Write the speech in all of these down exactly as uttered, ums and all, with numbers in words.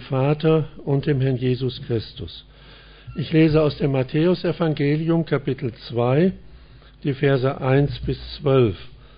Vater und dem Herrn Jesus Christus. Ich lese aus dem Matthäusevangelium Kapitel zwei, die Verse eins bis zwölf.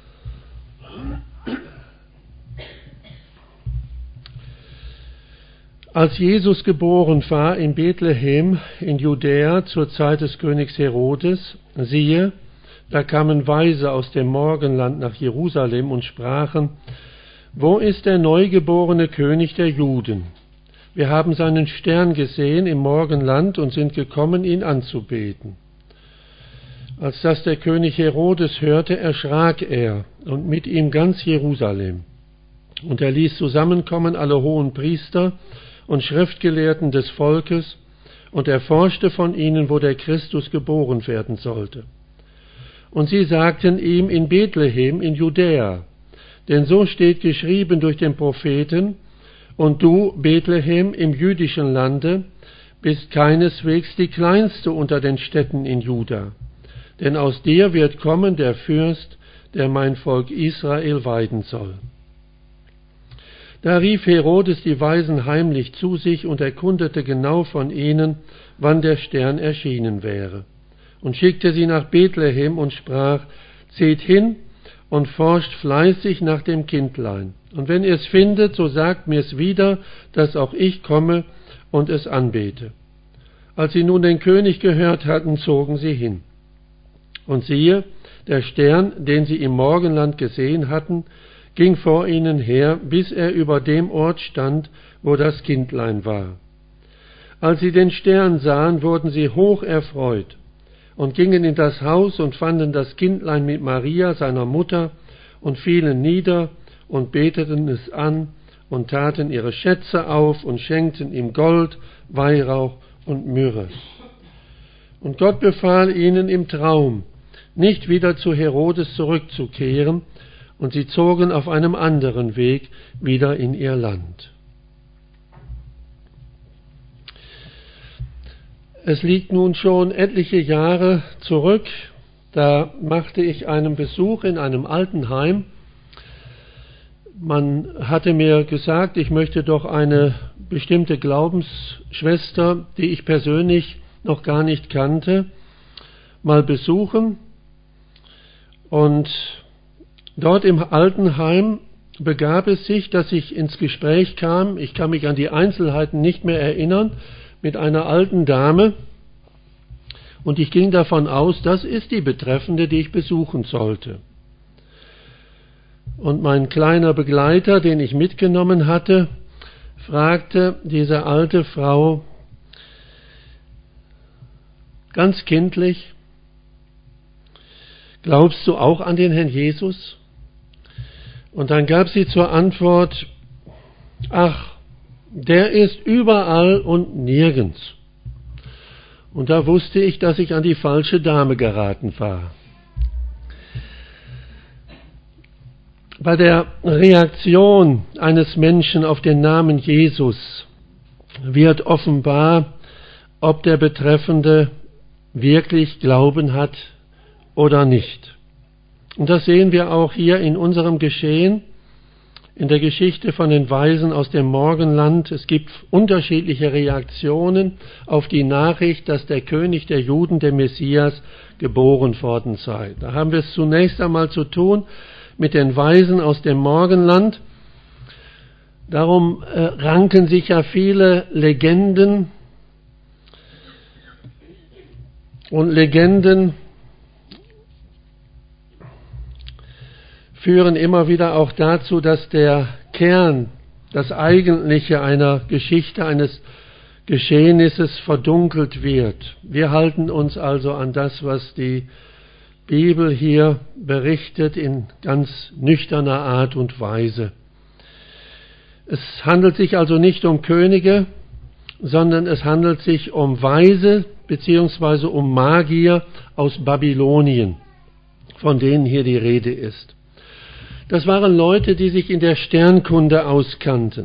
Als Jesus geboren war in Bethlehem in Judäa zur Zeit des Königs Herodes, siehe, da kamen Weise aus dem Morgenland nach Jerusalem und sprachen: Wo ist der neugeborene König der Juden? Wir haben seinen Stern gesehen im Morgenland und sind gekommen, ihn anzubeten. Als das der König Herodes hörte, erschrak er und mit ihm ganz Jerusalem. Und er ließ zusammenkommen alle hohen Priester und Schriftgelehrten des Volkes und erforschte von ihnen, wo der Christus geboren werden sollte. Und sie sagten ihm: in Bethlehem in Judäa, denn so steht geschrieben durch den Propheten: Und du, Bethlehem, im jüdischen Lande, bist keineswegs die kleinste unter den Städten in Juda, denn aus dir wird kommen der Fürst, der mein Volk Israel weiden soll. Da rief Herodes die Weisen heimlich zu sich und erkundete genau von ihnen, wann der Stern erschienen wäre, und schickte sie nach Bethlehem und sprach: Zieht hin und forscht fleißig nach dem Kindlein, und wenn ihr es findet, so sagt mir's wieder, dass auch ich komme und es anbete. Als sie nun den König gehört hatten, zogen sie hin. Und siehe, der Stern, den sie im Morgenland gesehen hatten, ging vor ihnen her, bis er über dem Ort stand, wo das Kindlein war. Als sie den Stern sahen, wurden sie hoch erfreut und gingen in das Haus und fanden das Kindlein mit Maria, seiner Mutter, und fielen nieder und beteten es an und taten ihre Schätze auf und schenkten ihm Gold, Weihrauch und Myrrhe. Und Gott befahl ihnen im Traum, nicht wieder zu Herodes zurückzukehren, und sie zogen auf einem anderen Weg wieder in ihr Land. Es liegt nun schon etliche Jahre zurück, da machte ich einen Besuch in einem Altenheim. Man hatte mir gesagt, ich möchte doch eine bestimmte Glaubensschwester, die ich persönlich noch gar nicht kannte, mal besuchen. Und dort im Altenheim begab es sich, dass ich ins Gespräch kam, ich kann mich an die Einzelheiten nicht mehr erinnern, mit einer alten Dame, und ich ging davon aus, das ist die Betreffende, die ich besuchen sollte. Und mein kleiner Begleiter, den ich mitgenommen hatte, fragte diese alte Frau ganz kindlich: Glaubst du auch an den Herrn Jesus? Und dann gab sie zur Antwort: Ach, der ist überall und nirgends. Und da wusste ich, dass ich an die falsche Dame geraten war. Bei der Reaktion eines Menschen auf den Namen Jesus wird offenbar, ob der Betreffende wirklich Glauben hat oder nicht. Und das sehen wir auch hier in unserem Geschehen, in der Geschichte von den Weisen aus dem Morgenland. Es gibt unterschiedliche Reaktionen auf die Nachricht, dass der König der Juden, der Messias, geboren worden sei. Da haben wir es zunächst einmal zu tun mit den Weisen aus dem Morgenland. Darum äh, ranken sich ja viele Legenden und Legenden führen immer wieder auch dazu, dass der Kern, das Eigentliche einer Geschichte, eines Geschehnisses verdunkelt wird. Wir halten uns also an das, was die Bibel hier berichtet, in ganz nüchterner Art und Weise. Es handelt sich also nicht um Könige, sondern es handelt sich um Weise bzw. um Magier aus Babylonien, von denen hier die Rede ist. Das waren Leute, die sich in der Sternkunde auskannten.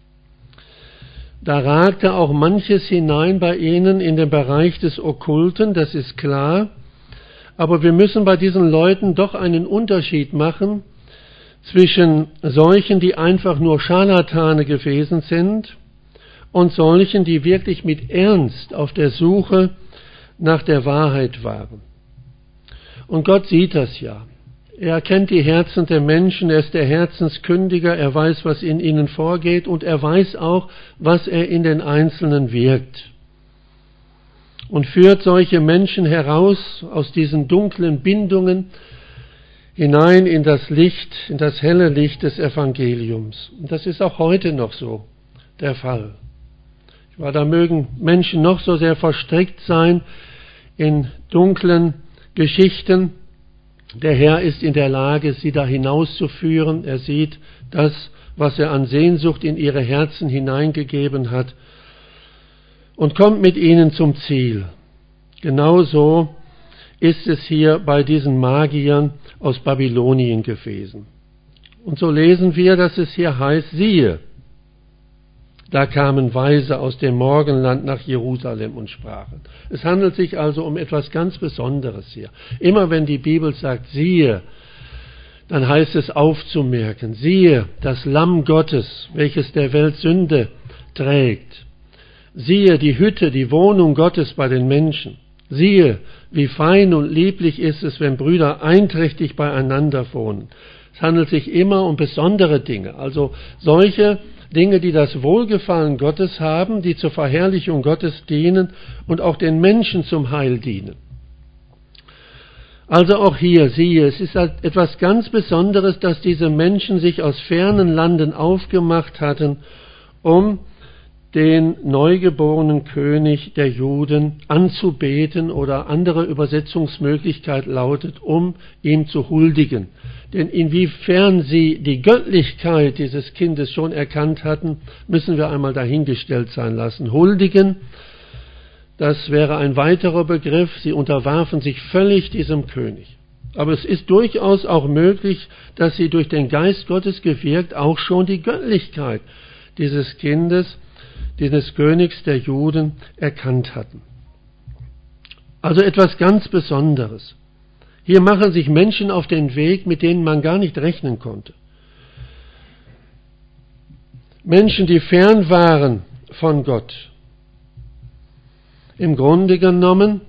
Da ragte auch manches hinein bei ihnen in den Bereich des Okkulten, das ist klar. Aber wir müssen bei diesen Leuten doch einen Unterschied machen zwischen solchen, die einfach nur Scharlatane gewesen sind, und solchen, die wirklich mit Ernst auf der Suche nach der Wahrheit waren. Und Gott sieht das ja. Er kennt die Herzen der Menschen, er ist der Herzenskündiger, er weiß, was in ihnen vorgeht und er weiß auch, was er in den Einzelnen wirkt. Und führt solche Menschen heraus aus diesen dunklen Bindungen hinein in das Licht, in das helle Licht des Evangeliums. Und das ist auch heute noch so der Fall. Ja, da mögen Menschen noch so sehr verstrickt sein in dunklen Geschichten. Der Herr ist in der Lage, sie da hinauszuführen. Er sieht das, was er an Sehnsucht in ihre Herzen hineingegeben hat und kommt mit ihnen zum Ziel. Genauso ist es hier bei diesen Magiern aus Babylonien gewesen. Und so lesen wir, dass es hier heißt, siehe, da kamen Weise aus dem Morgenland nach Jerusalem und sprachen. Es handelt sich also um etwas ganz Besonderes hier. Immer wenn die Bibel sagt, siehe, dann heißt es aufzumerken, siehe, das Lamm Gottes, welches der Welt Sünde trägt. Siehe, die Hütte, die Wohnung Gottes bei den Menschen. Siehe, wie fein und lieblich ist es, wenn Brüder einträchtig beieinander wohnen. Es handelt sich immer um besondere Dinge, also solche Dinge, die das Wohlgefallen Gottes haben, die zur Verherrlichung Gottes dienen und auch den Menschen zum Heil dienen. Also auch hier, siehe, es ist etwas ganz Besonderes, dass diese Menschen sich aus fernen Landen aufgemacht hatten, um den neugeborenen König der Juden anzubeten, oder andere Übersetzungsmöglichkeit lautet, um ihm zu huldigen. Denn inwiefern sie die Göttlichkeit dieses Kindes schon erkannt hatten, müssen wir einmal dahingestellt sein lassen. Huldigen, das wäre ein weiterer Begriff. Sie unterwarfen sich völlig diesem König. Aber es ist durchaus auch möglich, dass sie durch den Geist Gottes gewirkt auch schon die Göttlichkeit dieses Kindes, dieses Königs der Juden, erkannt hatten. Also etwas ganz Besonderes. Hier machen sich Menschen auf den Weg, mit denen man gar nicht rechnen konnte. Menschen, die fern waren von Gott. Im Grunde genommen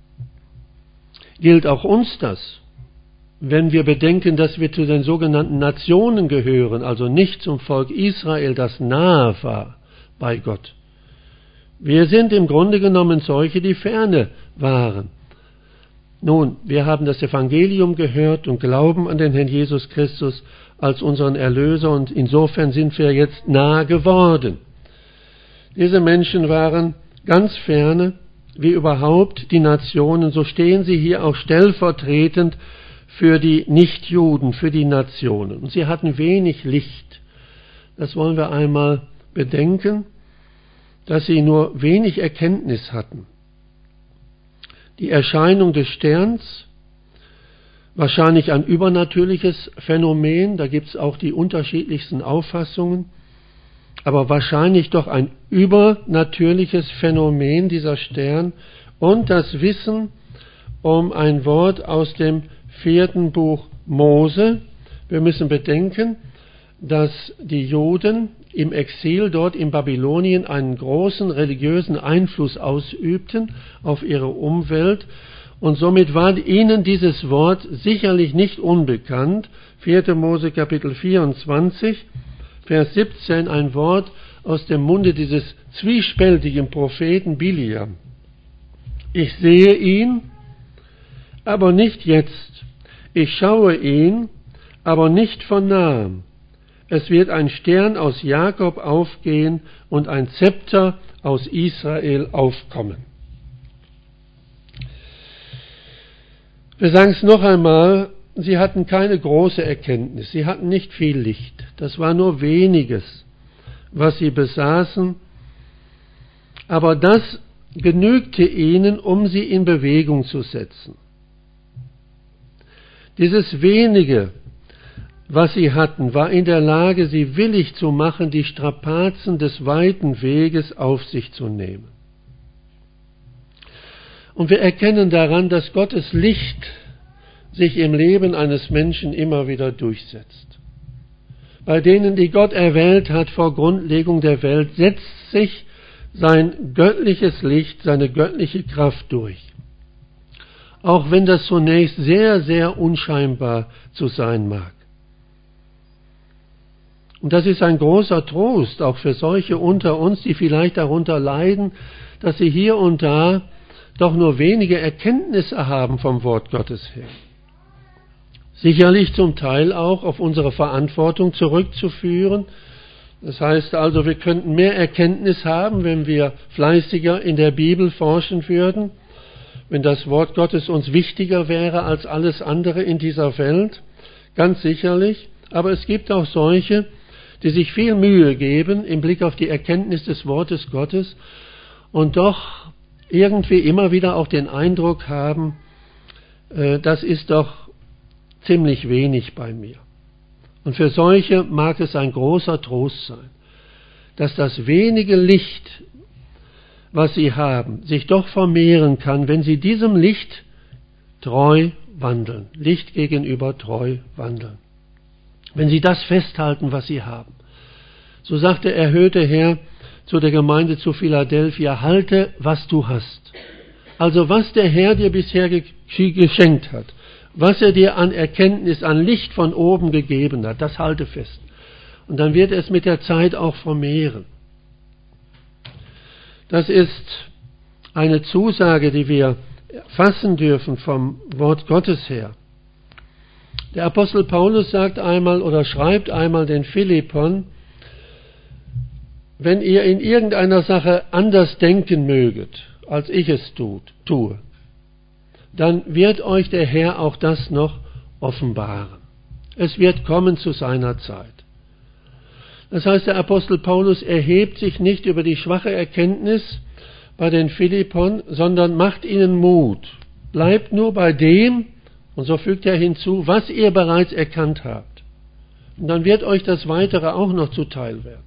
gilt auch uns das, wenn wir bedenken, dass wir zu den sogenannten Nationen gehören, also nicht zum Volk Israel, das nahe war bei Gott. Wir sind im Grunde genommen solche, die ferne waren. Nun, wir haben das Evangelium gehört und glauben an den Herrn Jesus Christus als unseren Erlöser, und insofern sind wir jetzt nahe geworden. Diese Menschen waren ganz ferne, wie überhaupt die Nationen, so stehen sie hier auch stellvertretend für die Nichtjuden, für die Nationen. Und sie hatten wenig Licht. Das wollen wir einmal bedenken, dass sie nur wenig Erkenntnis hatten. Die Erscheinung des Sterns, wahrscheinlich ein übernatürliches Phänomen, da gibt es auch die unterschiedlichsten Auffassungen, aber wahrscheinlich doch ein übernatürliches Phänomen, dieser Stern, und das Wissen um ein Wort aus dem vierten Buch Mose. Wir müssen bedenken, dass die Juden im Exil dort in Babylonien einen großen religiösen Einfluss ausübten auf ihre Umwelt, und somit war ihnen dieses Wort sicherlich nicht unbekannt. vierter Mose Kapitel vierundzwanzig, Vers siebzehn, ein Wort aus dem Munde dieses zwiespältigen Propheten Biliam. Ich sehe ihn, aber nicht jetzt. Ich schaue ihn, aber nicht von nahem. Es wird ein Stern aus Jakob aufgehen und ein Zepter aus Israel aufkommen. Wir sagen es noch einmal, sie hatten keine große Erkenntnis, sie hatten nicht viel Licht. Das war nur weniges, was sie besaßen, aber das genügte ihnen, um sie in Bewegung zu setzen. Dieses wenige, was sie hatten, war in der Lage, sie willig zu machen, die Strapazen des weiten Weges auf sich zu nehmen. Und wir erkennen daran, dass Gottes Licht sich im Leben eines Menschen immer wieder durchsetzt. Bei denen, die Gott erwählt hat vor Grundlegung der Welt, setzt sich sein göttliches Licht, seine göttliche Kraft durch. Auch wenn das zunächst sehr, sehr unscheinbar zu sein mag. Und das ist ein großer Trost, auch für solche unter uns, die vielleicht darunter leiden, dass sie hier und da doch nur wenige Erkenntnisse haben vom Wort Gottes her. Sicherlich zum Teil auch auf unsere Verantwortung zurückzuführen. Das heißt also, wir könnten mehr Erkenntnis haben, wenn wir fleißiger in der Bibel forschen würden, wenn das Wort Gottes uns wichtiger wäre als alles andere in dieser Welt, ganz sicherlich. Aber es gibt auch solche, die sich viel Mühe geben im Blick auf die Erkenntnis des Wortes Gottes und doch irgendwie immer wieder auch den Eindruck haben, äh, das ist doch ziemlich wenig bei mir. Und für solche mag es ein großer Trost sein, dass das wenige Licht, was sie haben, sich doch vermehren kann, wenn sie diesem Licht treu wandeln, Licht gegenüber treu wandeln. Wenn sie das festhalten, was sie haben. So sagt der erhöhte Herr zu der Gemeinde zu Philadelphia, halte, was du hast. Also was der Herr dir bisher geschenkt hat, was er dir an Erkenntnis, an Licht von oben gegeben hat, das halte fest. Und dann wird es mit der Zeit auch vermehren. Das ist eine Zusage, die wir fassen dürfen vom Wort Gottes her. Der Apostel Paulus sagt einmal oder schreibt einmal den Philippern, wenn ihr in irgendeiner Sache anders denken möget, als ich es tut, tue, dann wird euch der Herr auch das noch offenbaren. Es wird kommen zu seiner Zeit. Das heißt, der Apostel Paulus erhebt sich nicht über die schwache Erkenntnis bei den Philippern, sondern macht ihnen Mut. Bleibt nur bei dem, und so fügt er hinzu, was ihr bereits erkannt habt. Und dann wird euch das Weitere auch noch zuteil werden.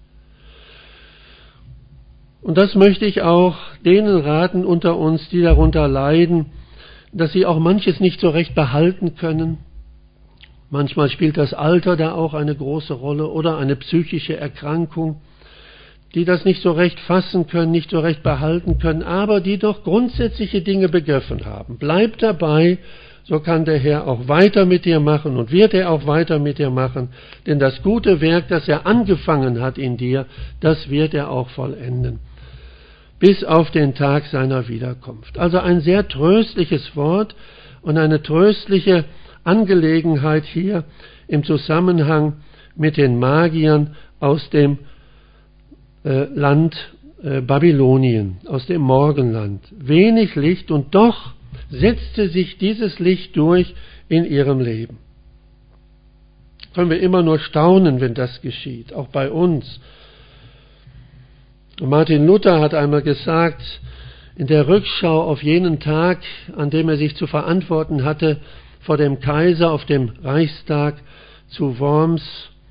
Und das möchte ich auch denen raten unter uns, die darunter leiden, dass sie auch manches nicht so recht behalten können. Manchmal spielt das Alter da auch eine große Rolle oder eine psychische Erkrankung, die das nicht so recht fassen können, nicht so recht behalten können, aber die doch grundsätzliche Dinge begriffen haben. Bleib dabei, so kann der Herr auch weiter mit dir machen und wird er auch weiter mit dir machen, denn das gute Werk, das er angefangen hat in dir, das wird er auch vollenden. Bis auf den Tag seiner Wiederkunft. Also ein sehr tröstliches Wort und eine tröstliche Angelegenheit hier im Zusammenhang mit den Magiern aus dem äh, Land äh, Babylonien, aus dem Morgenland. Wenig Licht und doch setzte sich dieses Licht durch in ihrem Leben. Können wir immer nur staunen, wenn das geschieht, auch bei uns. Martin Luther hat einmal gesagt, in der Rückschau auf jenen Tag, an dem er sich zu verantworten hatte, vor dem Kaiser auf dem Reichstag zu Worms,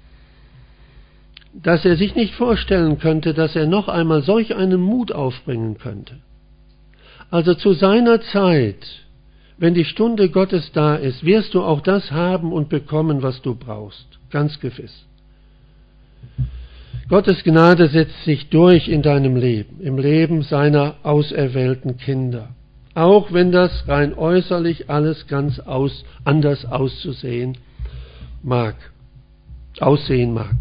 dass er sich nicht vorstellen könnte, dass er noch einmal solch einen Mut aufbringen könnte. Also zu seiner Zeit, wenn die Stunde Gottes da ist, wirst du auch das haben und bekommen, was du brauchst. Ganz gewiss. Gottes Gnade setzt sich durch in deinem Leben, im Leben seiner auserwählten Kinder. Auch wenn das rein äußerlich alles ganz aus, anders auszusehen mag, aussehen mag.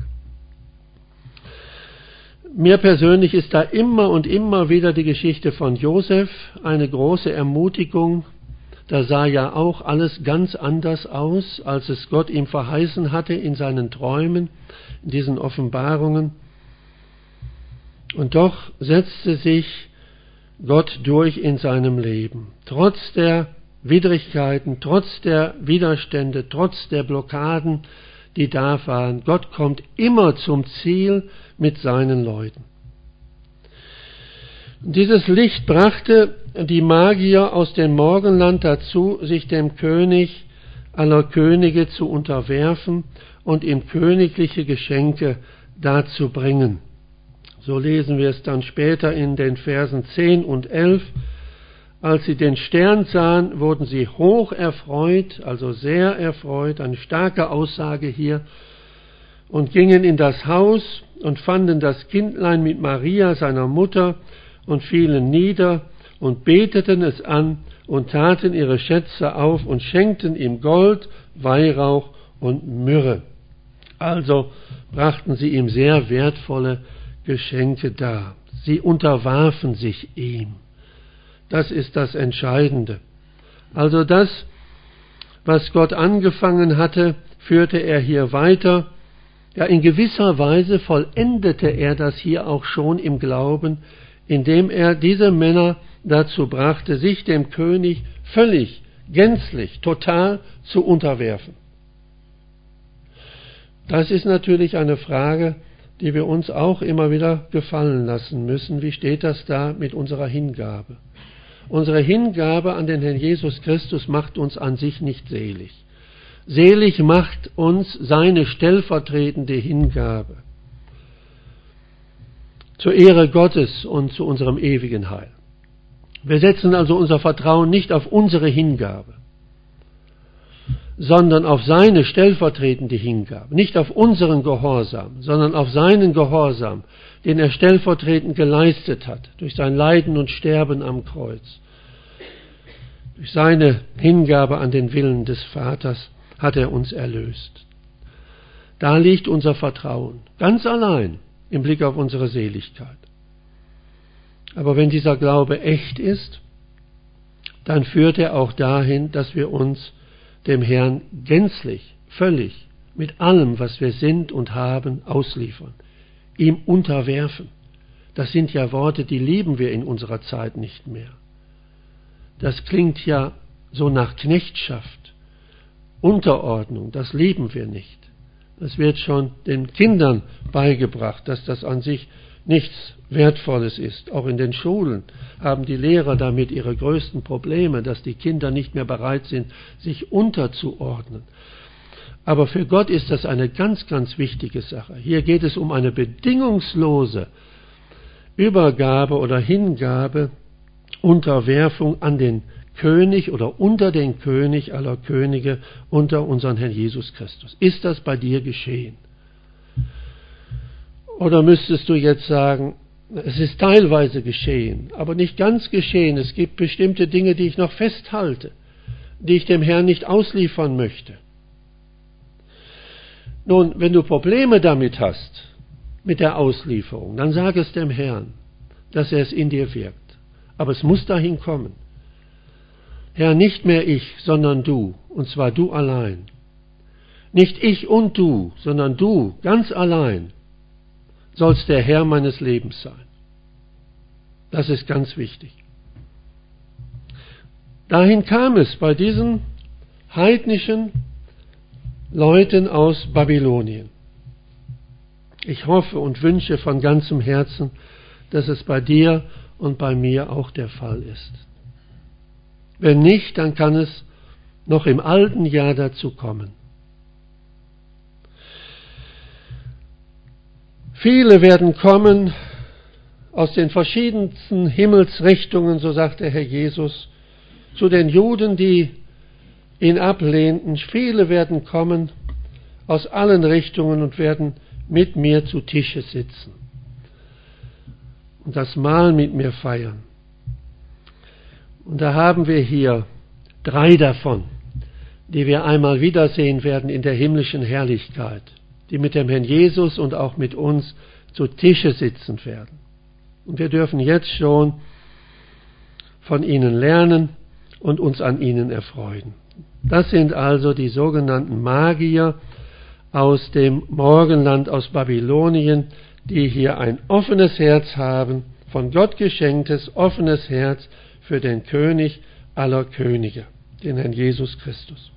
Mir persönlich ist da immer und immer wieder die Geschichte von Josef eine große Ermutigung. Da sah ja auch alles ganz anders aus, als es Gott ihm verheißen hatte in seinen Träumen, in diesen Offenbarungen. Und doch setzte sich Gott durch in seinem Leben. Trotz der Widrigkeiten, trotz der Widerstände, trotz der Blockaden, die da waren. Gott kommt immer zum Ziel mit seinen Leuten. Dieses Licht brachte die Magier aus dem Morgenland dazu, sich dem König aller Könige zu unterwerfen und ihm königliche Geschenke darzubringen. So lesen wir es dann später in den Versen zehn und elf. Als sie den Stern sahen, wurden sie hoch erfreut, also sehr erfreut, eine starke Aussage hier und gingen in das Haus und fanden das Kindlein mit Maria, seiner Mutter, und fielen nieder und beteten es an und taten ihre Schätze auf und schenkten ihm Gold, Weihrauch und Myrrhe. Also brachten sie ihm sehr wertvolle Geschenke dar. Sie unterwarfen sich ihm. Das ist das Entscheidende. Also das, was Gott angefangen hatte, führte er hier weiter. Ja, in gewisser Weise vollendete er das hier auch schon im Glauben, indem er diese Männer dazu brachte, sich dem König völlig, gänzlich, total zu unterwerfen. Das ist natürlich eine Frage, die wir uns auch immer wieder gefallen lassen müssen. Wie steht das da mit unserer Hingabe? Unsere Hingabe an den Herrn Jesus Christus macht uns an sich nicht selig. Selig macht uns seine stellvertretende Hingabe zur Ehre Gottes und zu unserem ewigen Heil. Wir setzen also unser Vertrauen nicht auf unsere Hingabe, sondern auf seine stellvertretende Hingabe, nicht auf unseren Gehorsam, sondern auf seinen Gehorsam, den er stellvertretend geleistet hat, durch sein Leiden und Sterben am Kreuz. Durch seine Hingabe an den Willen des Vaters hat er uns erlöst. Da liegt unser Vertrauen, ganz allein im Blick auf unsere Seligkeit. Aber wenn dieser Glaube echt ist, dann führt er auch dahin, dass wir uns dem Herrn gänzlich, völlig, mit allem, was wir sind und haben, ausliefern, ihm unterwerfen. Das sind ja Worte, die lieben wir in unserer Zeit nicht mehr. Das klingt ja so nach Knechtschaft, Unterordnung, das lieben wir nicht. Das wird schon den Kindern beigebracht, dass das an sich nichts Wertvolles ist. Auch in den Schulen haben die Lehrer damit ihre größten Probleme, dass die Kinder nicht mehr bereit sind, sich unterzuordnen. Aber für Gott ist das eine ganz, ganz wichtige Sache. Hier geht es um eine bedingungslose Übergabe oder Hingabe, Unterwerfung an den König oder unter den König aller Könige, unter unseren Herrn Jesus Christus. Ist das bei dir geschehen? Oder müsstest du jetzt sagen, es ist teilweise geschehen, aber nicht ganz geschehen. Es gibt bestimmte Dinge, die ich noch festhalte, die ich dem Herrn nicht ausliefern möchte. Nun, wenn du Probleme damit hast, mit der Auslieferung, dann sag es dem Herrn, dass er es in dir wirkt. Aber es muss dahin kommen. Herr, nicht mehr ich, sondern du, und zwar du allein. Nicht ich und du, sondern du, ganz allein, sollst der Herr meines Lebens sein. Das ist ganz wichtig. Dahin kam es bei diesen heidnischen Leuten aus Babylonien. Ich hoffe und wünsche von ganzem Herzen, dass es bei dir und bei mir auch der Fall ist. Wenn nicht, dann kann es noch im alten Jahr dazu kommen. Viele werden kommen aus den verschiedensten Himmelsrichtungen, so sagt der Herr Jesus, zu den Juden, die ihn ablehnten. Viele werden kommen aus allen Richtungen und werden mit mir zu Tische sitzen und das Mahl mit mir feiern. Und da haben wir hier drei davon, die wir einmal wiedersehen werden in der himmlischen Herrlichkeit, die mit dem Herrn Jesus und auch mit uns zu Tische sitzen werden. Und wir dürfen jetzt schon von ihnen lernen und uns an ihnen erfreuen. Das sind also die sogenannten Magier aus dem Morgenland, aus Babylonien, die hier ein offenes Herz haben, von Gott geschenktes offenes Herz für den König aller Könige, den Herrn Jesus Christus.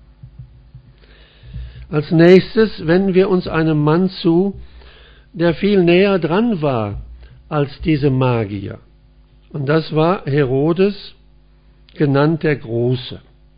Als nächstes wenden wir uns einem Mann zu, der viel näher dran war als diese Magier. Und das war Herodes, genannt der Große.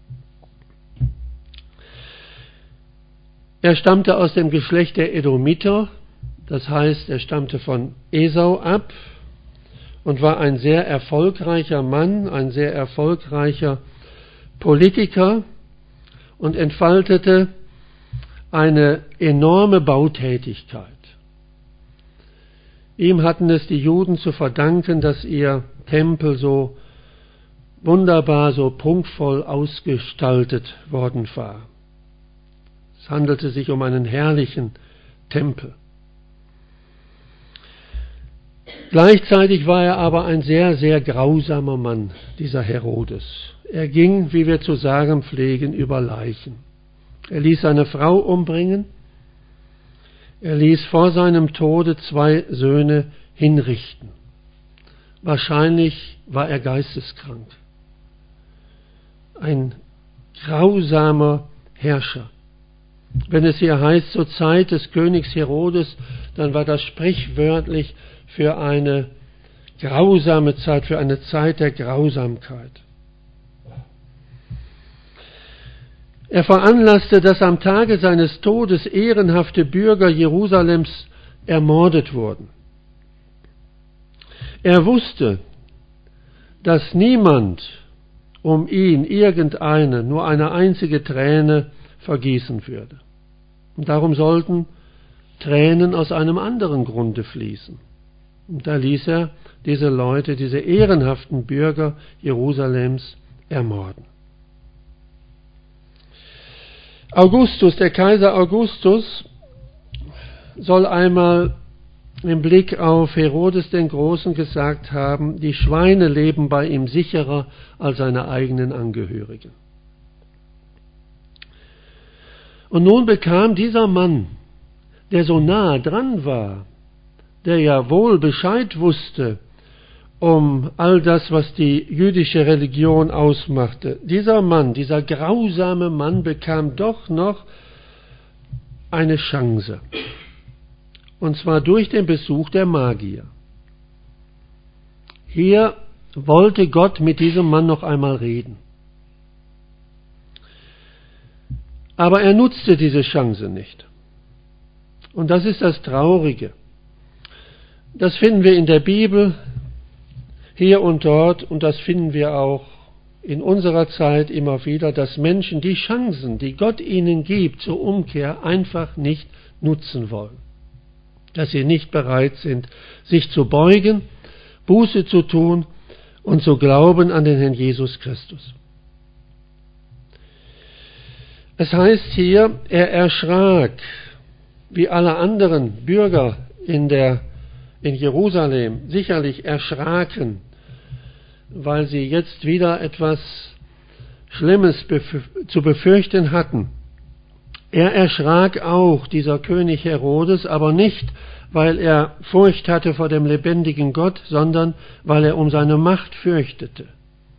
Er stammte aus dem Geschlecht der Edomiter, das heißt, er stammte von Esau ab und war ein sehr erfolgreicher Mann, ein sehr erfolgreicher Politiker und entfaltete eine enorme Bautätigkeit. Ihm hatten es die Juden zu verdanken, dass ihr Tempel so wunderbar, so prunkvoll ausgestaltet worden war. Es handelte sich um einen herrlichen Tempel. Gleichzeitig war er aber ein sehr, sehr grausamer Mann, dieser Herodes. Er ging, wie wir zu sagen pflegen, über Leichen. Er ließ seine Frau umbringen. Er ließ vor seinem Tode zwei Söhne hinrichten. Wahrscheinlich war er geisteskrank. Ein grausamer Herrscher. Wenn es hier heißt, zur Zeit des Königs Herodes, dann war das sprichwörtlich für eine grausame Zeit, für eine Zeit der Grausamkeit. Er veranlasste, dass am Tage seines Todes ehrenhafte Bürger Jerusalems ermordet wurden. Er wusste, dass niemand um ihn irgendeine, nur eine einzige Träne vergießen würde. Und darum sollten Tränen aus einem anderen Grunde fließen. Und da ließ er diese Leute, diese ehrenhaften Bürger Jerusalems ermorden. Augustus, der Kaiser Augustus, soll einmal im Blick auf Herodes den Großen gesagt haben, die Schweine leben bei ihm sicherer als seine eigenen Angehörigen. Und nun bekam dieser Mann, der so nah dran war, der ja wohl Bescheid wusste um all das, was die jüdische Religion ausmachte, dieser Mann, dieser grausame Mann bekam doch noch eine Chance. Und zwar durch den Besuch der Magier. Hier wollte Gott mit diesem Mann noch einmal reden. Aber er nutzte diese Chance nicht. Und das ist das Traurige. Das finden wir in der Bibel, hier und dort, und das finden wir auch in unserer Zeit immer wieder, dass Menschen die Chancen, die Gott ihnen gibt zur Umkehr, einfach nicht nutzen wollen. Dass sie nicht bereit sind, sich zu beugen, Buße zu tun und zu glauben an den Herrn Jesus Christus. Es heißt hier, er erschrak, wie alle anderen Bürger in, der, in Jerusalem sicherlich erschraken, weil sie jetzt wieder etwas Schlimmes bef- zu befürchten hatten. Er erschrak auch, dieser König Herodes, aber nicht, weil er Furcht hatte vor dem lebendigen Gott, sondern weil er um seine Macht fürchtete.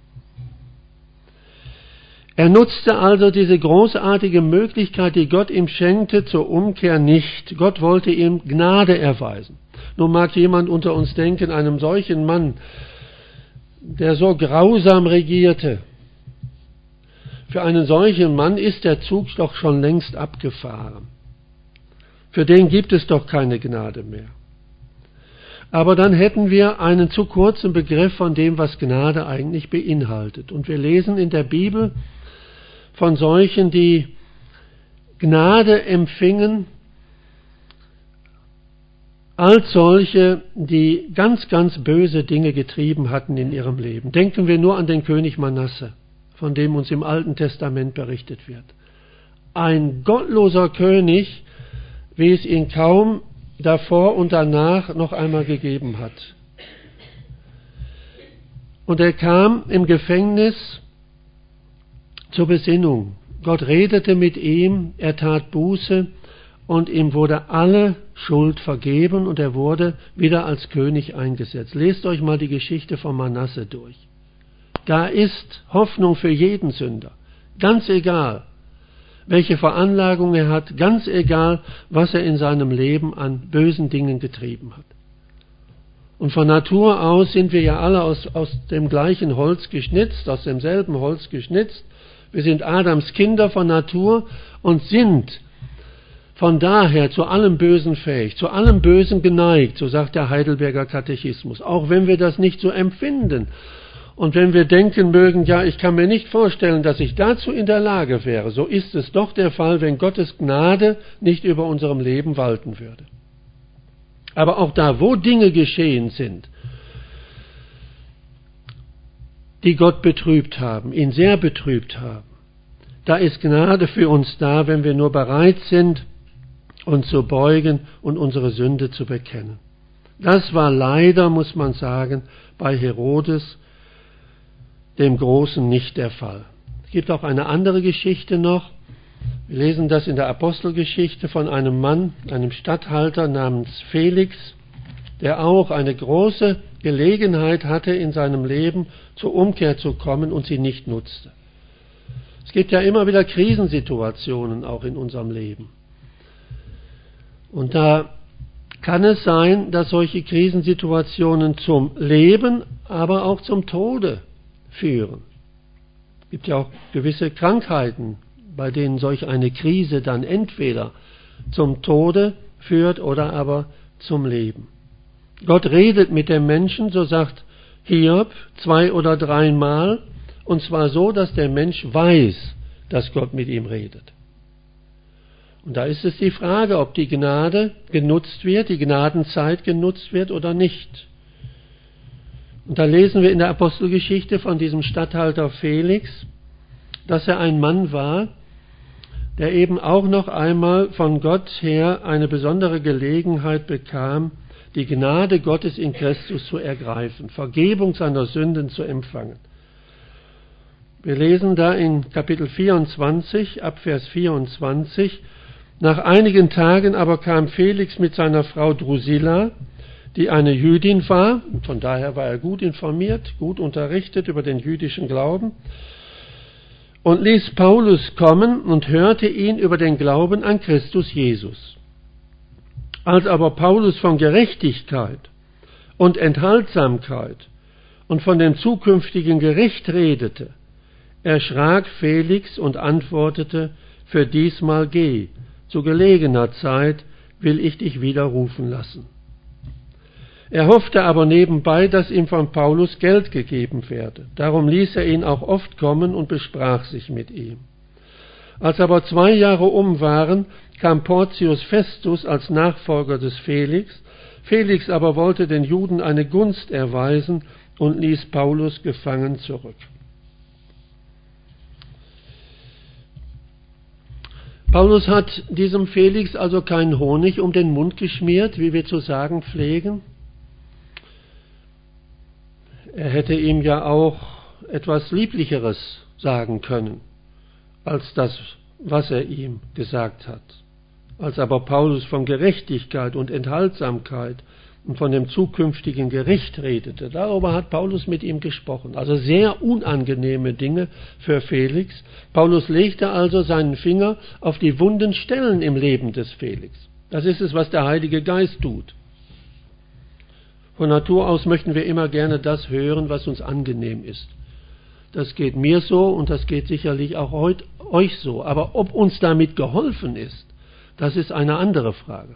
Er nutzte also diese großartige Möglichkeit, die Gott ihm schenkte, zur Umkehr nicht. Gott wollte ihm Gnade erweisen. Nun mag jemand unter uns denken, einem solchen Mann, der so grausam regierte, für einen solchen Mann ist der Zug doch schon längst abgefahren. Für den gibt es doch keine Gnade mehr. Aber dann hätten wir einen zu kurzen Begriff von dem, was Gnade eigentlich beinhaltet. Und wir lesen in der Bibel von solchen, die Gnade empfingen, als solche, die ganz, ganz böse Dinge getrieben hatten in ihrem Leben. Denken wir nur an den König Manasse, von dem uns im Alten Testament berichtet wird. Ein gottloser König, wie es ihn kaum davor und danach noch einmal gegeben hat. Und er kam im Gefängnis zur Besinnung. Gott redete mit ihm, er tat Buße und ihm wurde alle Schuld vergeben und er wurde wieder als König eingesetzt. Lest euch mal die Geschichte von Manasse durch. Da ist Hoffnung für jeden Sünder. Ganz egal, welche Veranlagung er hat, ganz egal, was er in seinem Leben an bösen Dingen getrieben hat. Und von Natur aus sind wir ja alle aus, aus dem gleichen Holz geschnitzt, aus demselben Holz geschnitzt. Wir sind Adams Kinder von Natur und sind von daher zu allem Bösen fähig, zu allem Bösen geneigt, so sagt der Heidelberger Katechismus, auch wenn wir das nicht so empfinden Und wenn wir denken mögen, ja, ich kann mir nicht vorstellen, dass ich dazu in der Lage wäre, so ist es doch der Fall, wenn Gottes Gnade nicht über unserem Leben walten würde. Aber auch da, wo Dinge geschehen sind, die Gott betrübt haben, ihn sehr betrübt haben, da ist Gnade für uns da, wenn wir nur bereit sind, uns zu beugen und unsere Sünde zu bekennen. Das war leider, muss man sagen, bei Herodes, dem Großen, nicht der Fall. Es gibt auch eine andere Geschichte noch. Wir lesen das in der Apostelgeschichte von einem Mann, einem Statthalter namens Felix, der auch eine große Gelegenheit hatte, in seinem Leben zur Umkehr zu kommen und sie nicht nutzte. Es gibt ja immer wieder Krisensituationen auch in unserem Leben. Und da kann es sein, dass solche Krisensituationen zum Leben, aber auch zum Tode führen. Es gibt ja auch gewisse Krankheiten, bei denen solch eine Krise dann entweder zum Tode führt oder aber zum Leben. Gott redet mit dem Menschen, so sagt Hiob, zwei oder dreimal, und zwar so, dass der Mensch weiß, dass Gott mit ihm redet. Und da ist es die Frage, ob die Gnade genutzt wird, die Gnadenzeit genutzt wird oder nicht. Und da lesen wir in der Apostelgeschichte von diesem Statthalter Felix, dass er ein Mann war, der eben auch noch einmal von Gott her eine besondere Gelegenheit bekam, die Gnade Gottes in Christus zu ergreifen, Vergebung seiner Sünden zu empfangen. Wir lesen da in Kapitel vierundzwanzig, ab Vers vierundzwanzig, nach einigen Tagen aber kam Felix mit seiner Frau Drusilla, die eine Jüdin war, und von daher war er gut informiert, gut unterrichtet über den jüdischen Glauben, und ließ Paulus kommen und hörte ihn über den Glauben an Christus Jesus. Als aber Paulus von Gerechtigkeit und Enthaltsamkeit und von dem zukünftigen Gericht redete, erschrak Felix und antwortete, für diesmal geh, zu gelegener Zeit will ich dich wieder rufen lassen. Er hoffte aber nebenbei, dass ihm von Paulus Geld gegeben werde. Darum ließ er ihn auch oft kommen und besprach sich mit ihm. Als aber zwei Jahre um waren, kam Porcius Festus als Nachfolger des Felix. Felix aber wollte den Juden eine Gunst erweisen und ließ Paulus gefangen zurück. Paulus hat diesem Felix also keinen Honig um den Mund geschmiert, wie wir zu sagen pflegen. Er hätte ihm ja auch etwas Lieblicheres sagen können, als das, was er ihm gesagt hat. Als aber Paulus von Gerechtigkeit und Enthaltsamkeit und von dem zukünftigen Gericht redete, darüber hat Paulus mit ihm gesprochen. Also sehr unangenehme Dinge für Felix. Paulus legte also seinen Finger auf die wunden Stellen im Leben des Felix. Das ist es, was der Heilige Geist tut. Von Natur aus möchten wir immer gerne das hören, was uns angenehm ist. Das geht mir so und das geht sicherlich auch heut, euch so. Aber ob uns damit geholfen ist, das ist eine andere Frage.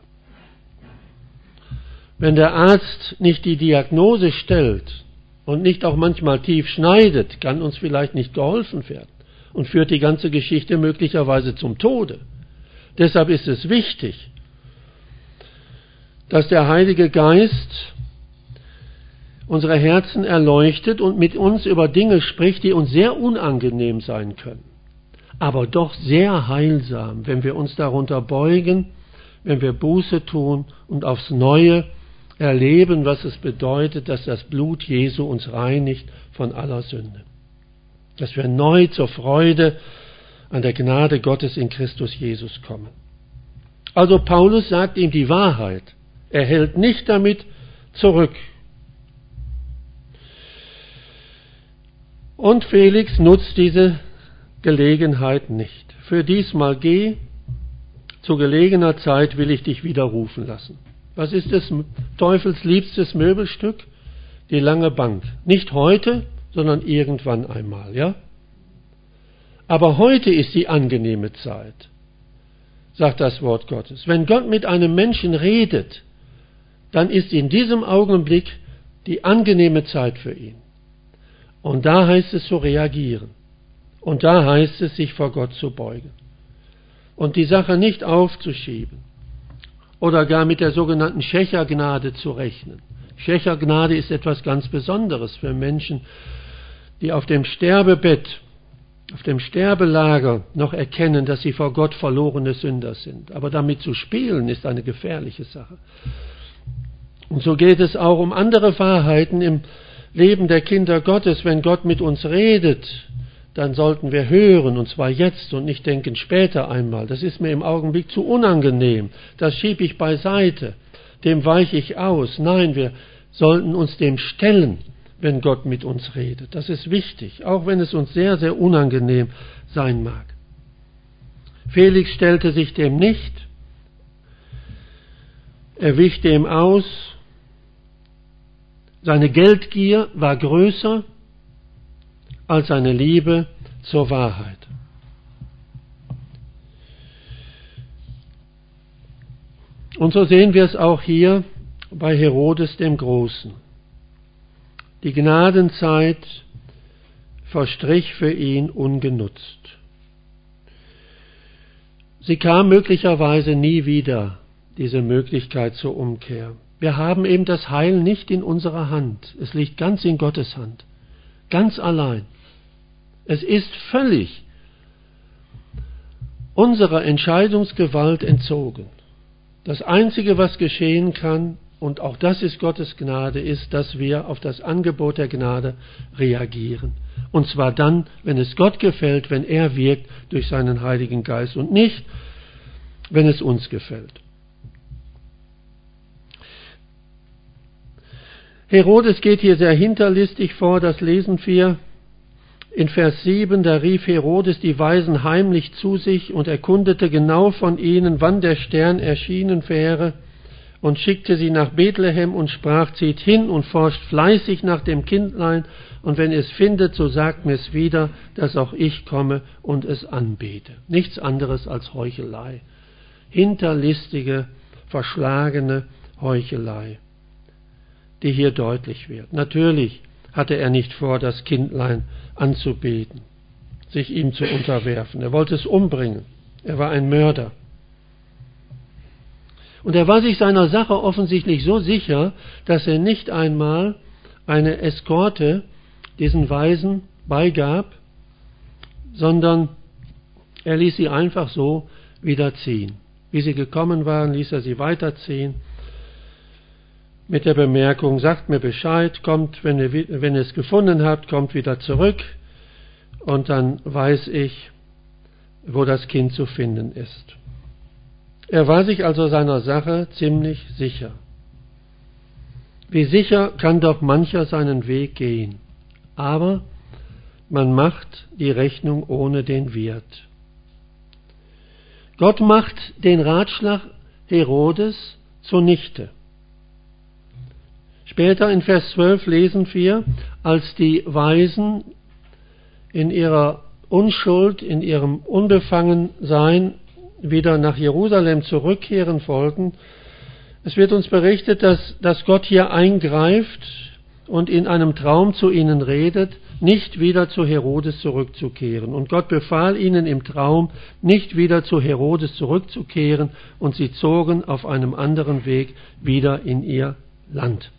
Wenn der Arzt nicht die Diagnose stellt und nicht auch manchmal tief schneidet, kann uns vielleicht nicht geholfen werden und führt die ganze Geschichte möglicherweise zum Tode. Deshalb ist es wichtig, dass der Heilige Geist unsere Herzen erleuchtet und mit uns über Dinge spricht, die uns sehr unangenehm sein können, aber doch sehr heilsam, wenn wir uns darunter beugen, wenn wir Buße tun und aufs Neue erleben, was es bedeutet, dass das Blut Jesu uns reinigt von aller Sünde. Dass wir neu zur Freude an der Gnade Gottes in Christus Jesus kommen. Also Paulus sagt ihm die Wahrheit. Er hält nicht damit zurück. Und Felix nutzt diese Gelegenheit nicht. Für diesmal geh, zu gelegener Zeit will ich dich wieder rufen lassen. Was ist des Teufels liebstes Möbelstück? Die lange Bank. Nicht heute, sondern irgendwann einmal, ja? Aber heute ist die angenehme Zeit, sagt das Wort Gottes. Wenn Gott mit einem Menschen redet, dann ist in diesem Augenblick die angenehme Zeit für ihn. Und da heißt es zu reagieren. Und da heißt es, sich vor Gott zu beugen. Und die Sache nicht aufzuschieben oder gar mit der sogenannten Schächergnade zu rechnen. Schächergnade ist etwas ganz Besonderes für Menschen, die auf dem Sterbebett, auf dem Sterbelager noch erkennen, dass sie vor Gott verlorene Sünder sind. Aber damit zu spielen, ist eine gefährliche Sache. Und so geht es auch um andere Wahrheiten im Leben der Kinder Gottes. Wenn Gott mit uns redet, dann sollten wir hören, und zwar jetzt und nicht denken später einmal. Das ist mir im Augenblick zu unangenehm. Das schiebe ich beiseite. Dem weiche ich aus. Nein, wir sollten uns dem stellen, wenn Gott mit uns redet. Das ist wichtig, auch wenn es uns sehr, sehr unangenehm sein mag. Felix stellte sich dem nicht. Er wich dem aus. Seine Geldgier war größer als seine Liebe zur Wahrheit. Und so sehen wir es auch hier bei Herodes dem Großen. Die Gnadenzeit verstrich für ihn ungenutzt. Sie kam möglicherweise nie wieder, diese Möglichkeit zur Umkehr. Wir haben eben das Heil nicht in unserer Hand. Es liegt ganz in Gottes Hand. Ganz allein. Es ist völlig unserer Entscheidungsgewalt entzogen. Das Einzige, was geschehen kann, und auch das ist Gottes Gnade, ist, dass wir auf das Angebot der Gnade reagieren. Und zwar dann, wenn es Gott gefällt, wenn er wirkt durch seinen Heiligen Geist und nicht, wenn es uns gefällt. Herodes geht hier sehr hinterlistig vor, das lesen wir in Vers sieben, da rief Herodes die Weisen heimlich zu sich und erkundete genau von ihnen, wann der Stern erschienen wäre, und schickte sie nach Bethlehem und sprach, zieht hin und forscht fleißig nach dem Kindlein, und wenn ihr es findet, so sagt mir es wieder, dass auch ich komme und es anbete. Nichts anderes als Heuchelei. Hinterlistige, verschlagene Heuchelei, die hier deutlich wird. Natürlich hatte er nicht vor, das Kindlein anzubeten, sich ihm zu unterwerfen. Er wollte es umbringen. Er war ein Mörder. Und er war sich seiner Sache offensichtlich so sicher, dass er nicht einmal eine Eskorte diesen Weisen beigab, sondern er ließ sie einfach so wieder ziehen. Wie sie gekommen waren, ließ er sie weiterziehen, mit der Bemerkung, sagt mir Bescheid, kommt, wenn ihr, wenn ihr es gefunden habt, kommt wieder zurück und dann weiß ich, wo das Kind zu finden ist. Er war sich also seiner Sache ziemlich sicher. Wie sicher kann doch mancher seinen Weg gehen, aber man macht die Rechnung ohne den Wirt. Gott macht den Ratschlag Herodes zunichte. Später in Vers zwölf lesen wir, als die Weisen in ihrer Unschuld, in ihrem Unbefangensein wieder nach Jerusalem zurückkehren wollten. Es wird uns berichtet, dass, dass Gott hier eingreift und in einem Traum zu ihnen redet, nicht wieder zu Herodes zurückzukehren. Und Gott befahl ihnen im Traum, nicht wieder zu Herodes zurückzukehren, und sie zogen auf einem anderen Weg wieder in ihr Land.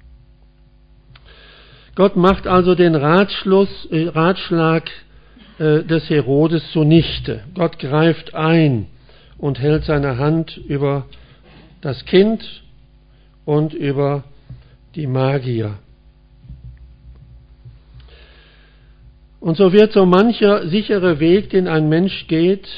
Gott macht also den Ratschluss, äh, Ratschlag äh, des Herodes zunichte. Gott greift ein und hält seine Hand über das Kind und über die Magier. Und so wird so mancher sichere Weg, den ein Mensch geht,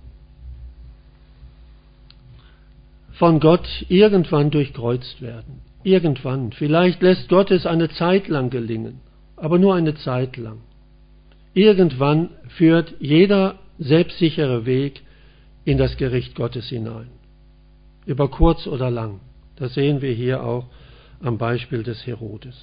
von Gott irgendwann durchkreuzt werden. Irgendwann. Vielleicht lässt Gott es eine Zeit lang gelingen, aber nur eine Zeit lang. Irgendwann führt jeder selbstsichere Weg in das Gericht Gottes hinein. Über kurz oder lang. Das sehen wir hier auch am Beispiel des Herodes.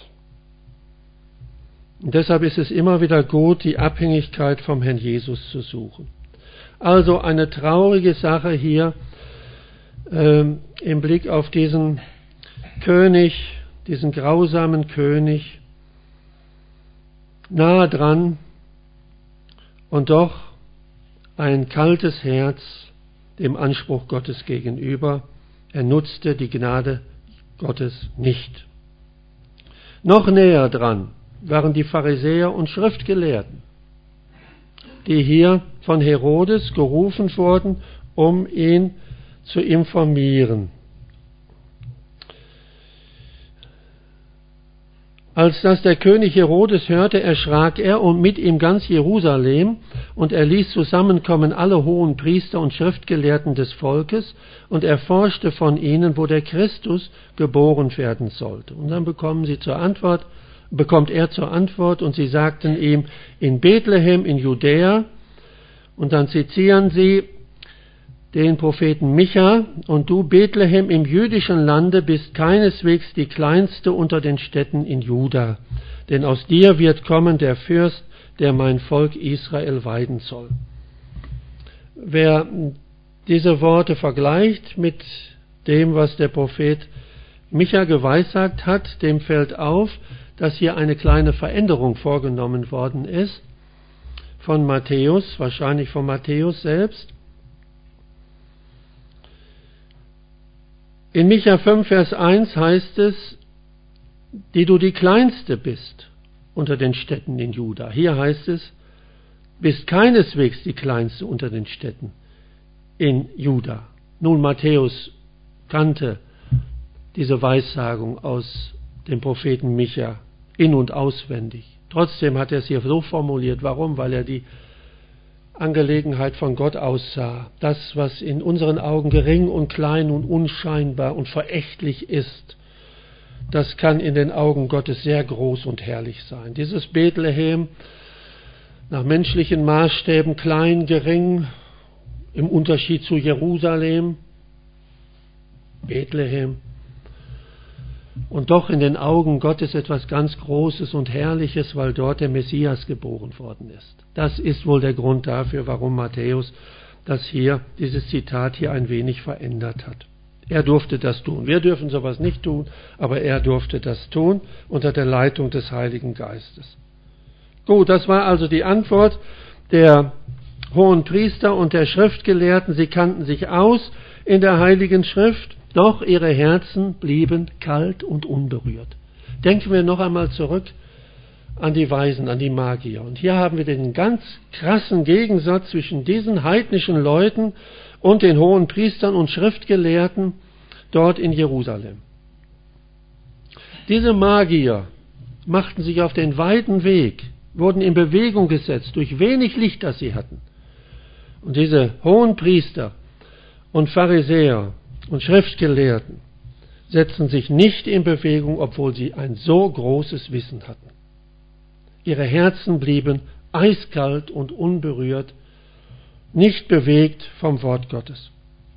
Und deshalb ist es immer wieder gut, die Abhängigkeit vom Herrn Jesus zu suchen. Also eine traurige Sache hier ähm, im Blick auf diesen König, diesen grausamen König, nahe dran und doch ein kaltes Herz dem Anspruch Gottes gegenüber. Er nutzte die Gnade Gottes nicht. Noch näher dran waren die Pharisäer und Schriftgelehrten, die hier von Herodes gerufen wurden, um ihn zu informieren. Als das der König Herodes hörte, erschrak er und mit ihm ganz Jerusalem, und er ließ zusammenkommen alle hohen Priester und Schriftgelehrten des Volkes und erforschte von ihnen, wo der Christus geboren werden sollte. Und dann bekommen sie zur Antwort, bekommt er zur Antwort, und sie sagten ihm, in Bethlehem in Judäa, und dann zitieren sie den Propheten Micha: Und du, Bethlehem im jüdischen Lande, bist keineswegs die kleinste unter den Städten in Juda, denn aus dir wird kommen der Fürst, der mein Volk Israel weiden soll. Wer diese Worte vergleicht mit dem, was der Prophet Micha geweissagt hat, dem fällt auf, dass hier eine kleine Veränderung vorgenommen worden ist von Matthäus, wahrscheinlich von Matthäus selbst. In Micha fünf, Vers eins heißt es, die du die Kleinste bist unter den Städten in Juda. Hier heißt es, bist keineswegs die Kleinste unter den Städten in Juda. Nun, Matthäus kannte diese Weissagung aus dem Propheten Micha in- und auswendig. Trotzdem hat er es hier so formuliert. Warum? Weil er die Angelegenheit von Gott aussah. Das, was in unseren Augen gering und klein und unscheinbar und verächtlich ist, das kann in den Augen Gottes sehr groß und herrlich sein. Dieses Bethlehem, nach menschlichen Maßstäben klein, gering, im Unterschied zu Jerusalem, Bethlehem, und doch in den Augen Gottes etwas ganz Großes und Herrliches, weil dort der Messias geboren worden ist. Das ist wohl der Grund dafür, warum Matthäus das hier, dieses Zitat hier ein wenig verändert hat. Er durfte das tun. Wir dürfen sowas nicht tun, aber er durfte das tun unter der Leitung des Heiligen Geistes. Gut, das war also die Antwort der hohen Priester und der Schriftgelehrten. Sie kannten sich aus in der Heiligen Schrift, doch ihre Herzen blieben kalt und unberührt. Denken wir noch einmal zurück an die Weisen, an die Magier. Und hier haben wir den ganz krassen Gegensatz zwischen diesen heidnischen Leuten und den hohen Priestern und Schriftgelehrten dort in Jerusalem. Diese Magier machten sich auf den weiten Weg, wurden in Bewegung gesetzt durch wenig Licht, das sie hatten. Und diese hohen Priester und Pharisäer und Schriftgelehrten setzten sich nicht in Bewegung, obwohl sie ein so großes Wissen hatten. Ihre Herzen blieben eiskalt und unberührt, nicht bewegt vom Wort Gottes.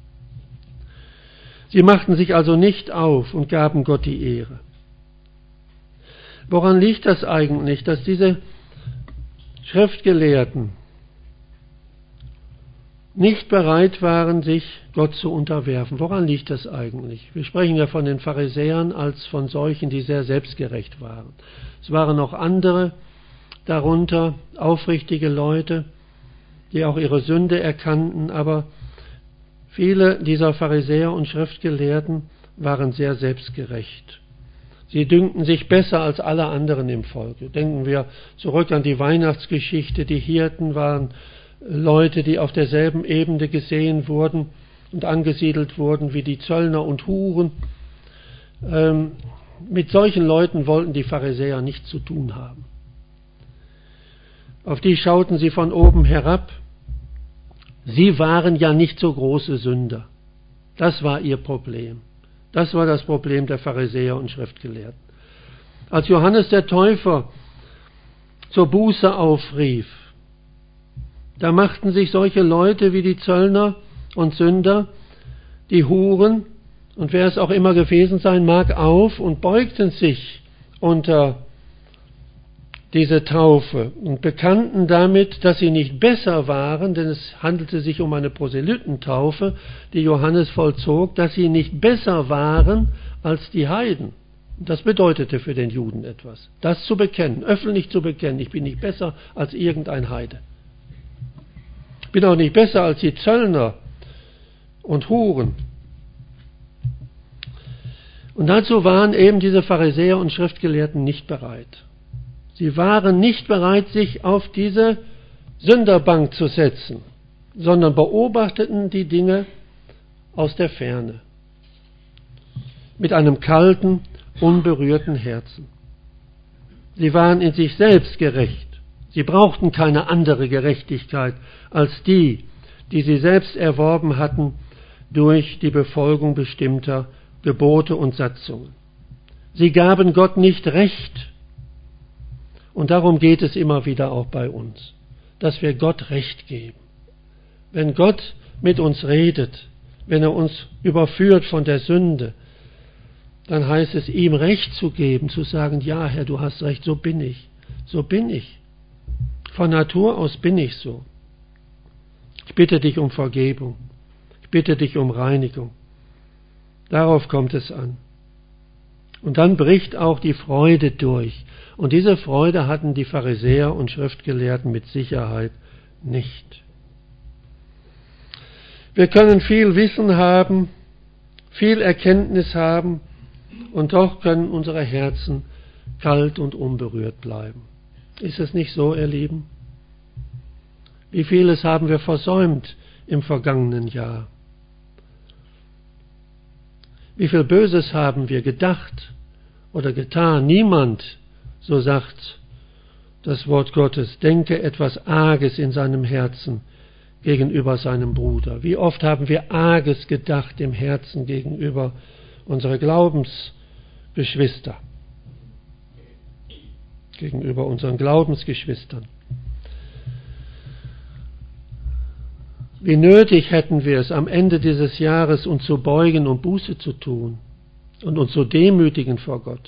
Sie machten sich also nicht auf und gaben Gott die Ehre. Woran liegt das eigentlich, dass diese Schriftgelehrten nicht bereit waren, sich Gott zu unterwerfen? Woran liegt das eigentlich? Wir sprechen ja von den Pharisäern als von solchen, die sehr selbstgerecht waren. Es waren noch andere darunter, aufrichtige Leute, die auch ihre Sünde erkannten, aber viele dieser Pharisäer und Schriftgelehrten waren sehr selbstgerecht. Sie dünkten sich besser als alle anderen im Volke. Denken wir zurück an die Weihnachtsgeschichte. Die Hirten waren Leute, die auf derselben Ebene gesehen wurden und angesiedelt wurden wie die Zöllner und Huren. Ähm, mit solchen Leuten wollten die Pharisäer nichts zu tun haben. Auf die schauten sie von oben herab. Sie waren ja nicht so große Sünder. Das war ihr Problem. Das war das Problem der Pharisäer und Schriftgelehrten. Als Johannes der Täufer zur Buße aufrief, da machten sich solche Leute wie die Zöllner und Sünder, die Huren und wer es auch immer gewesen sein mag, auf und beugten sich unter diese Taufe und bekannten damit, dass sie nicht besser waren, denn es handelte sich um eine Proselytentaufe, die Johannes vollzog, dass sie nicht besser waren als die Heiden. Das bedeutete für den Juden etwas. Das zu bekennen, öffentlich zu bekennen, ich bin nicht besser als irgendein Heide. Ich bin auch nicht besser als die Zöllner und Huren. Und dazu waren eben diese Pharisäer und Schriftgelehrten nicht bereit. Sie waren nicht bereit, sich auf diese Sünderbank zu setzen, sondern beobachteten die Dinge aus der Ferne. Mit einem kalten, unberührten Herzen. Sie waren in sich selbst gerecht. Sie brauchten keine andere Gerechtigkeit als die, die sie selbst erworben hatten durch die Befolgung bestimmter Gebote und Satzungen. Sie gaben Gott nicht Recht. Und darum geht es immer wieder auch bei uns, dass wir Gott Recht geben. Wenn Gott mit uns redet, wenn er uns überführt von der Sünde, dann heißt es, ihm Recht zu geben, zu sagen, ja, Herr, du hast recht, so bin ich, so bin ich. Von Natur aus bin ich so. Ich bitte dich um Vergebung, ich bitte dich um Reinigung. Darauf kommt es an. Und dann bricht auch die Freude durch. Und diese Freude hatten die Pharisäer und Schriftgelehrten mit Sicherheit nicht. Wir können viel Wissen haben, viel Erkenntnis haben, und doch können unsere Herzen kalt und unberührt bleiben. Ist es nicht so, ihr Lieben? Wie vieles haben wir versäumt im vergangenen Jahr? Wie viel Böses haben wir gedacht oder getan? Niemand, so sagt das Wort Gottes, denke etwas Arges in seinem Herzen gegenüber seinem Bruder. Wie oft haben wir Arges gedacht im Herzen gegenüber unsere Glaubensgeschwister, gegenüber unseren Glaubensgeschwistern. Wie nötig hätten wir es am Ende dieses Jahres, uns zu beugen und Buße zu tun und uns zu demütigen vor Gott.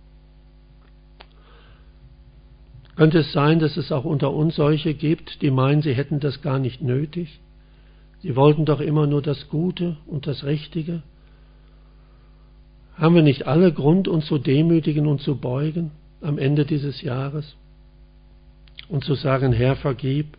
Könnte es sein, dass es auch unter uns solche gibt, die meinen, sie hätten das gar nicht nötig? Sie wollten doch immer nur das Gute und das Richtige. Haben wir nicht alle Grund, uns zu demütigen und zu beugen am Ende dieses Jahres und zu sagen, Herr, vergib,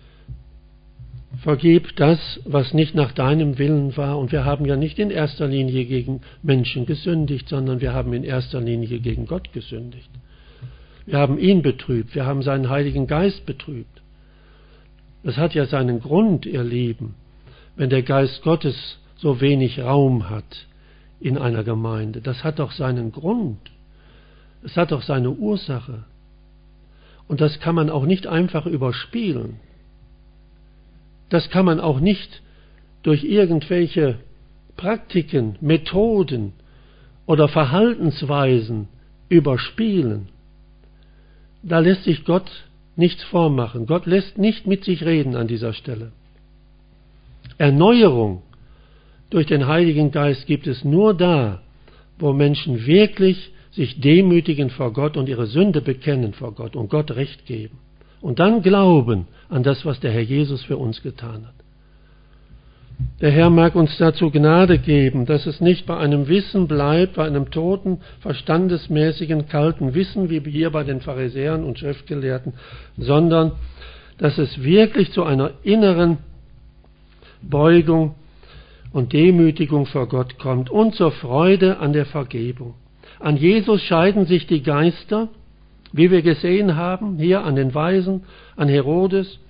vergib das, was nicht nach deinem Willen war. Und wir haben ja nicht in erster Linie gegen Menschen gesündigt, sondern wir haben in erster Linie gegen Gott gesündigt. Wir haben ihn betrübt, wir haben seinen Heiligen Geist betrübt. Das hat ja seinen Grund, ihr Lieben, wenn der Geist Gottes so wenig Raum hat in einer Gemeinde. Das hat doch seinen Grund. Es hat doch seine Ursache. Und das kann man auch nicht einfach überspielen. Das kann man auch nicht durch irgendwelche Praktiken, Methoden oder Verhaltensweisen überspielen. Da lässt sich Gott nichts vormachen. Gott lässt nicht mit sich reden an dieser Stelle. Erneuerung durch den Heiligen Geist gibt es nur da, wo Menschen wirklich sich demütigen vor Gott und ihre Sünde bekennen vor Gott und Gott Recht geben. Und dann glauben an das, was der Herr Jesus für uns getan hat. Der Herr mag uns dazu Gnade geben, dass es nicht bei einem Wissen bleibt, bei einem toten, verstandesmäßigen, kalten Wissen, wie hier bei den Pharisäern und Schriftgelehrten, sondern dass es wirklich zu einer inneren Beugung und Demütigung vor Gott kommt und zur Freude an der Vergebung. An Jesus scheiden sich die Geister, wie wir gesehen haben, hier an den Weisen, an Herodes,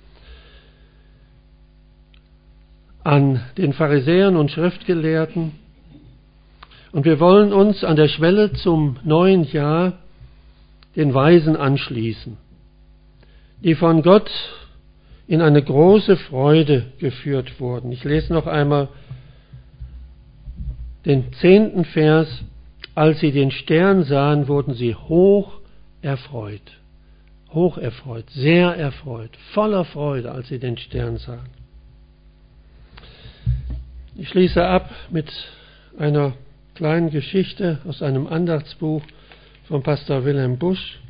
an den Pharisäern und Schriftgelehrten. Und wir wollen uns an der Schwelle zum neuen Jahr den Weisen anschließen, die von Gott in eine große Freude geführt wurden. Ich lese noch einmal den zehnten Vers. Als sie den Stern sahen, wurden sie hoch erfreut. Hoch erfreut, sehr erfreut, voller Freude, als sie den Stern sahen. Ich schließe ab mit einer kleinen Geschichte aus einem Andachtsbuch von Pastor Wilhelm Busch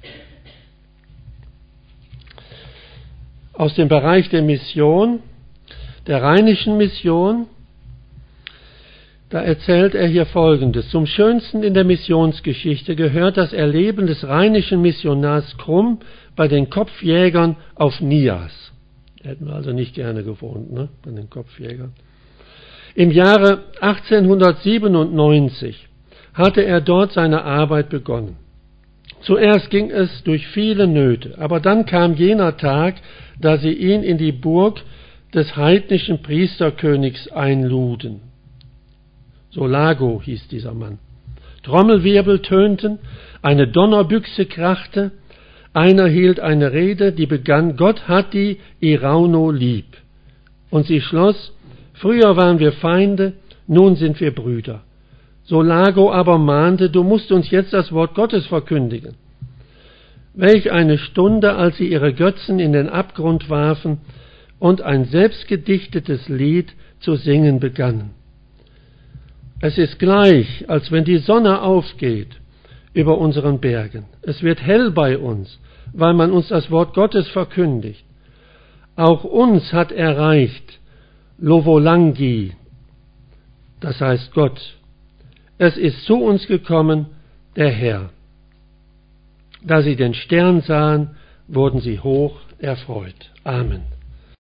aus dem Bereich der Mission, der rheinischen Mission. Da erzählt er hier Folgendes. Zum Schönsten in der Missionsgeschichte gehört das Erleben des rheinischen Missionars Krumm bei den Kopfjägern auf Nias. Hätten wir also nicht gerne gewohnt, ne? Bei den Kopfjägern. Im Jahre achtzehnhundertsiebenundneunzig hatte er dort seine Arbeit begonnen. Zuerst ging es durch viele Nöte, aber dann kam jener Tag, da sie ihn in die Burg des heidnischen Priesterkönigs einluden. Solago hieß dieser Mann. Trommelwirbel tönten, eine Donnerbüchse krachte, einer hielt eine Rede, die begann, Gott hat die Irauno lieb. Und sie schloss, früher waren wir Feinde, nun sind wir Brüder. Solago aber mahnte, du musst uns jetzt das Wort Gottes verkündigen. Welch eine Stunde, als sie ihre Götzen in den Abgrund warfen und ein selbstgedichtetes Lied zu singen begannen. Es ist gleich, als wenn die Sonne aufgeht über unseren Bergen. Es wird hell bei uns, weil man uns das Wort Gottes verkündigt. Auch uns hat erreicht Lovolangi, das heißt Gott. Es ist zu uns gekommen, der Herr. Da sie den Stern sahen, wurden sie hoch erfreut. Amen.